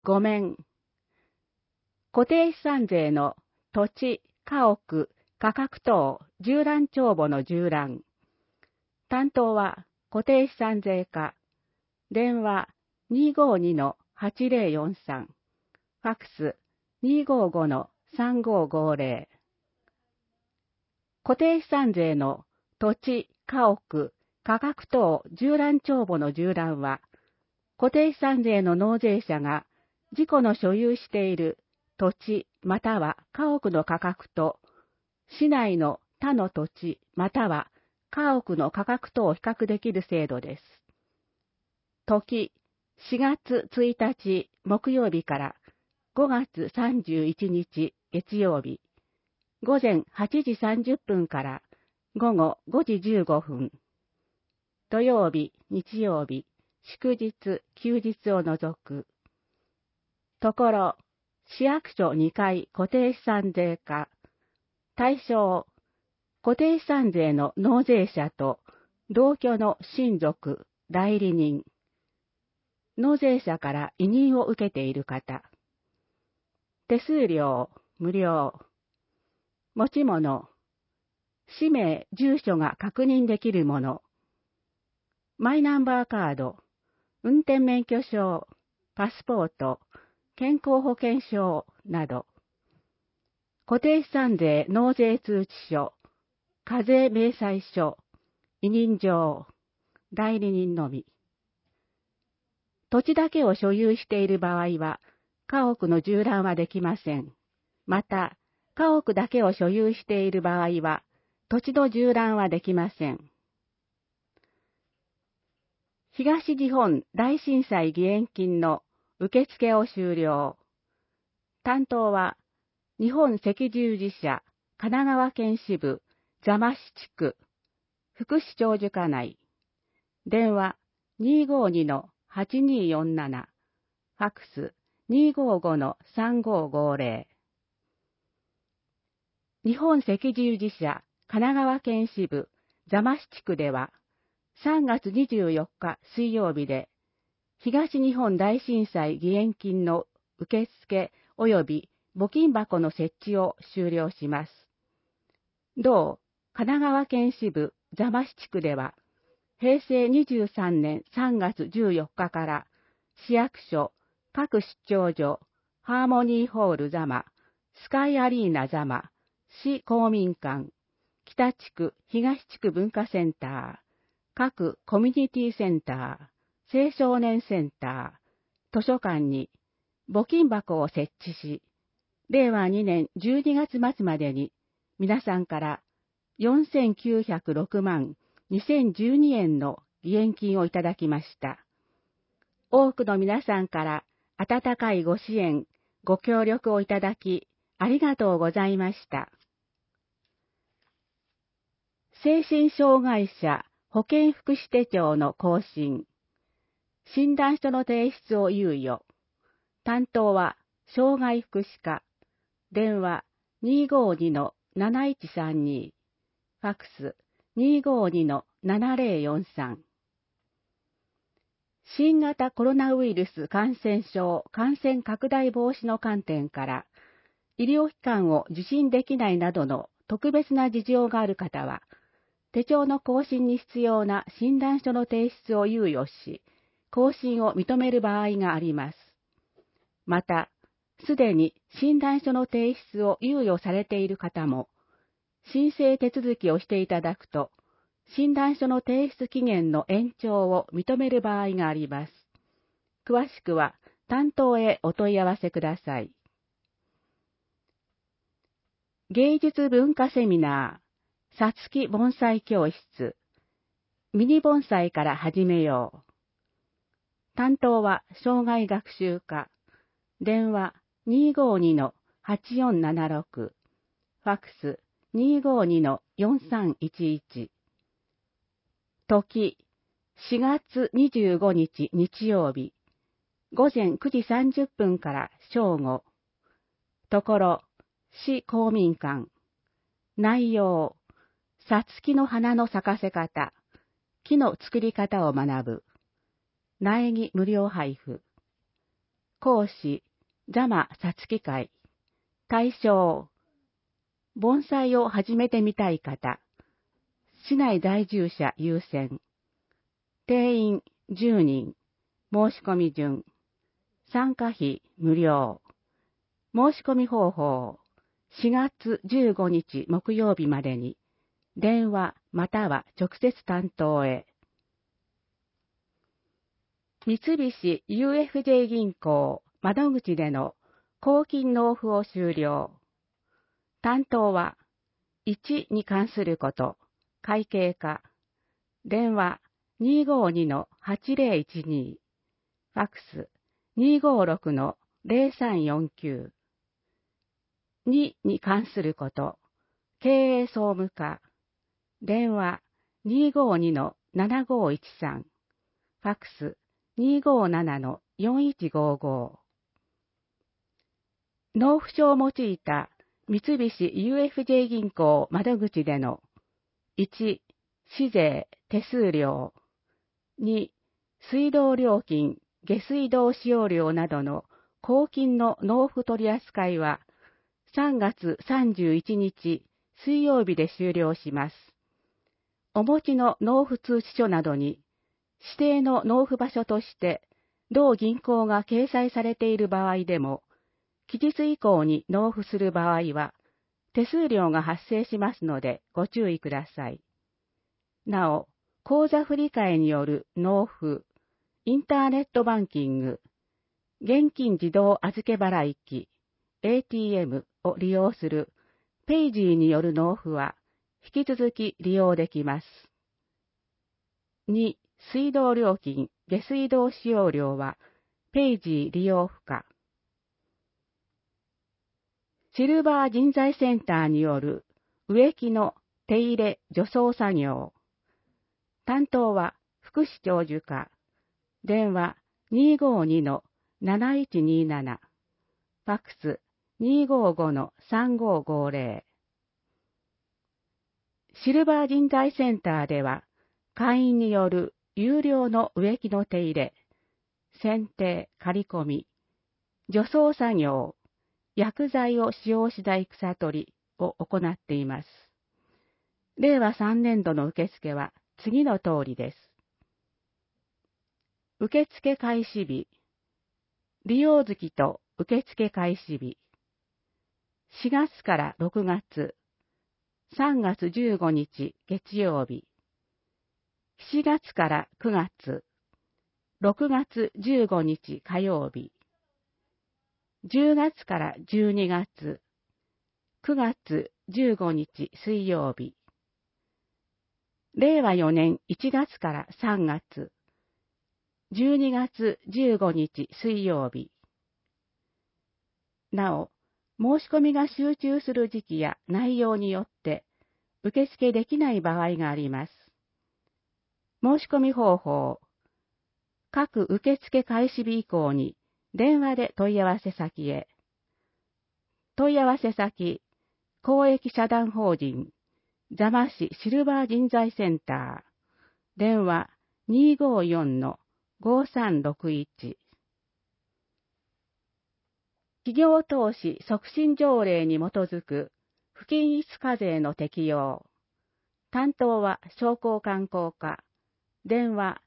5面。固定資産税の土地、家屋、価格等、従覧帳簿の従覧。担当は固定資産税課。電話252-8043。ファックス255-3550。固定資産税の土地、家屋、価格等従覧帳簿の従覧は、固定資産税の納税者が自己の所有している土地または家屋の価格と、市内の他の土地または家屋の価格とを比較できる制度です。時、4月1日木曜日から5月31日月曜日、午前8時30分から午後5時15分。土曜日、日曜日、祝日、休日を除く。ところ、市役所2階固定資産税課。対象、固定資産税の納税者と同居の親族、代理人。納税者から委任を受けている方。手数料、無料。持ち物。氏名、住所が確認できるもの。マイナンバーカード、運転免許証、パスポート、健康保険証など。固定資産税納税通知書、課税明細書、委任状、代理人のみ。土地だけを所有している場合は、家屋の従覧はできません。また、家屋だけを所有している場合は、土地の従覧はできません。東日本大震災義援金の受付を終了。担当は、日本赤十字社神奈川県支部座間市地区福祉長寿課内。電話252-8247。ファックス255-3550。日本赤十字社神奈川県支部座間市地区では、3月24日水曜日で、東日本大震災義援金の受付及び募金箱の設置を終了します。同神奈川県支部座間市地区では、平成23年3月14日から市役所、各出張所、ハーモニーホール座間、スカイアリーナ座間、市公民館、北地区、東地区文化センター、各コミュニティセンター、青少年センター、図書館に募金箱を設置し、令和2年12月末までに皆さんから4906万2012円の義援金をいただきました。多くの皆さんから温かいご支援、ご協力をいただき、ありがとうございました。精神障害者保健福祉手帳の更新。診断書の提出を猶予。担当は障害福祉課。電話252-7132。ファックス252-7043。新型コロナウイルス感染症感染拡大防止の観点から、医療機関を受診できないなどの特別な事情がある方は、手帳の更新に必要な診断書の提出を猶予し、更新を認める場合があります。また、すでに診断書の提出を猶予されている方も、申請手続きをしていただくと、診断書の提出期限の延長を認める場合があります。詳しくは担当へお問い合わせください。芸術文化セミナー、さつき盆栽教室、ミニ盆栽から始めよう。担当は障害学習課。電話252-8476。ファックス252-4311。時、4月25日日曜日、午前9時30分から正午。ところ、市公民館。内容、さつきの花の咲かせ方、木の作り方を学ぶ。苗木無料配布。 講師、座間さつき会。対象、盆栽を始めてみたい方。市内在住者優先。定員10人。申し込み順。参加費無料。申し込み方法。4月15日木曜日までに。電話または直接担当へ。三菱 UFJ 銀行窓口での公金納付を終了。担当は、1に関すること、会計課。電話252-8012。ファックス256-0349。2に関すること、経営総務課。電話252-7513。ファックス257-4155。納付書を用いた三菱 UFJ 銀行窓口での1、市税、手数料。2、水道料金、下水道使用料などの公金の納付取扱いは3月31日水曜日で終了します。お持ちの納付通知書などに指定の納付場所として同銀行が掲載されている場合でも、期日以降に納付する場合は手数料が発生しますのでご注意ください。なお、口座振替による納付、インターネットバンキング、現金自動預け払い機、ATM を利用するペイジーによる納付は引き続き利用できます。2、水道料金、下水道使用料はペイジー利用不可。シルバー人材センターによる植木の手入れ除草作業。担当は福祉長寿課。電話252-7127。ファックス255-3550。シルバー人材センターでは、会員による有料の植木の手入れ、剪定、刈り込み、除草作業、薬剤を使用しない草取りを行っています。令和3年度の受付は次の通りです。受付開始日、利用月と受付開始日、4月から6月、3月15日月曜日、7月から9月、6月15日火曜日、10月から12月、9月15日水曜日、令和4年1月から3月、12月15日水曜日。なお、申し込みが集中する時期や内容によって受付できない場合があります。申し込み方法。各受付開始日以降に電話で問い合わせ先へ。問い合わせ先、公益社団法人、座間市シルバー人材センター。電話254-5361。企業投資促進条例に基づく不均一課税の適用。担当は商工観光課。電話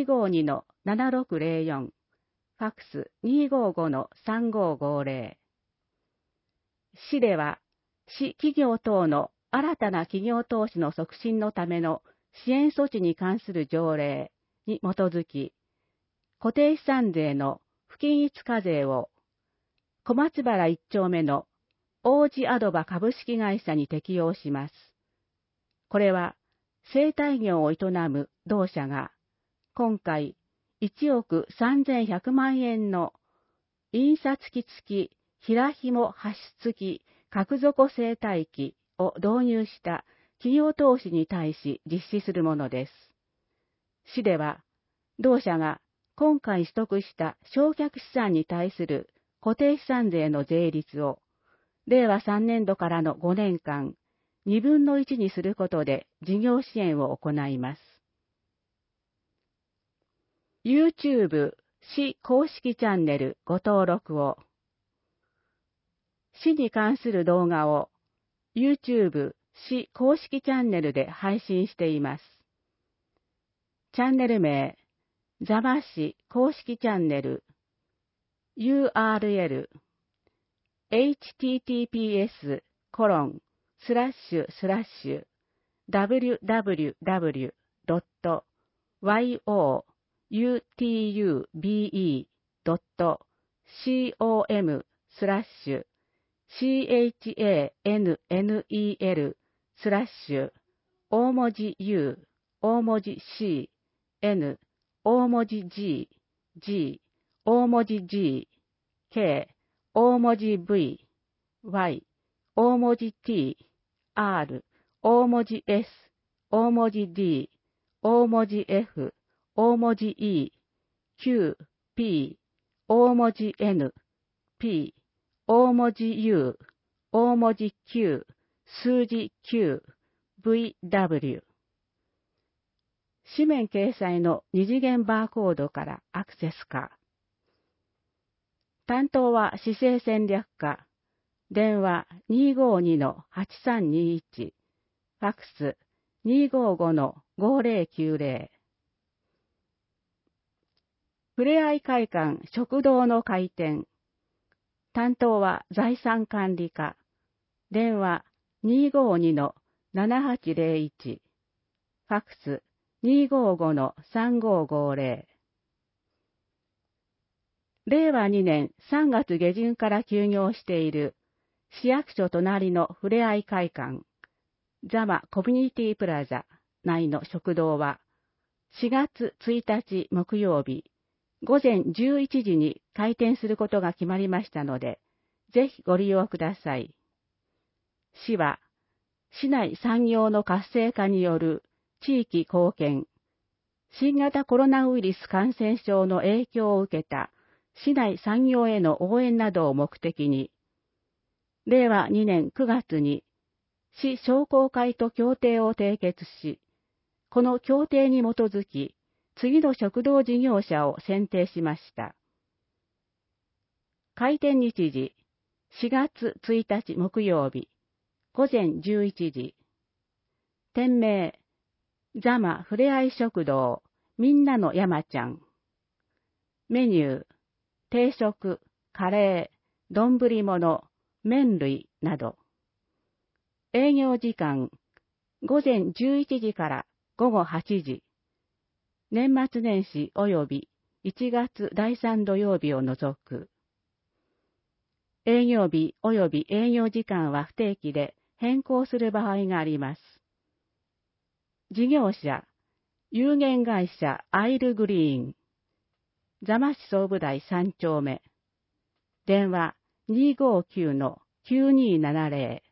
252-7604。ファックス255-3550。市では、市企業等の新たな企業投資の促進のための支援措置に関する条例に基づき、固定資産税の不均一課税を小松原1丁目の王子アドバ株式会社に適用します。これは、生態業を営む同社が、今回1億3100万円の印刷機付き平紐発出機角底生態機を導入した企業投資に対し実施するものです。市では、同社が今回取得した償却資産に対する固定資産税の税率を、令和3年度からの5年間、2分の1にすることで事業支援を行います。YouTube 市公式チャンネルご登録を。市に関する動画を YouTube 市公式チャンネルで配信しています。チャンネル名、座間市公式チャンネル URL www.youtube.com/youtube.channel/大文字 U、大文字 C、N、大文字 G、G、大文字 G、K、大文字 V、Y、大文字 T、R、大文字 S、大文字 D、大文字 F、大文字 E、Q、P、大文字 N、P、大文字 U、大文字 Q、数字 Q、VW。紙面掲載の二次元バーコードからアクセスか。担当は市政戦略課。電話 252-8321。ファックス 255-5090。ふれあい会館食堂の開店。担当は財産管理課。電話 252-7801。ファックス 255-3550。令和2年3月下旬から休業している市役所隣のふれあい会館、座間コミュニティプラザ内の食堂は4月1日木曜日午前11時に開店することが決まりましたので、ぜひご利用ください。市は、市内産業の活性化による地域貢献、新型コロナウイルス感染症の影響を受けた市内産業への応援などを目的に、令和2年9月に市商工会と協定を締結し、この協定に基づき、次の食堂事業者を選定しました。開店日時、4月1日木曜日、午前11時。店名、座間ふれあい食堂、みんなの山ちゃん。メニュー、定食、カレー、丼物、麺類など。営業時間、午前11時から午後8時。年末年始及び1月第3土曜日を除く。営業日及び営業時間は不定期で変更する場合があります。事業者、有限会社アイルグリーン。座間市総武台3丁目。電話 259-9270。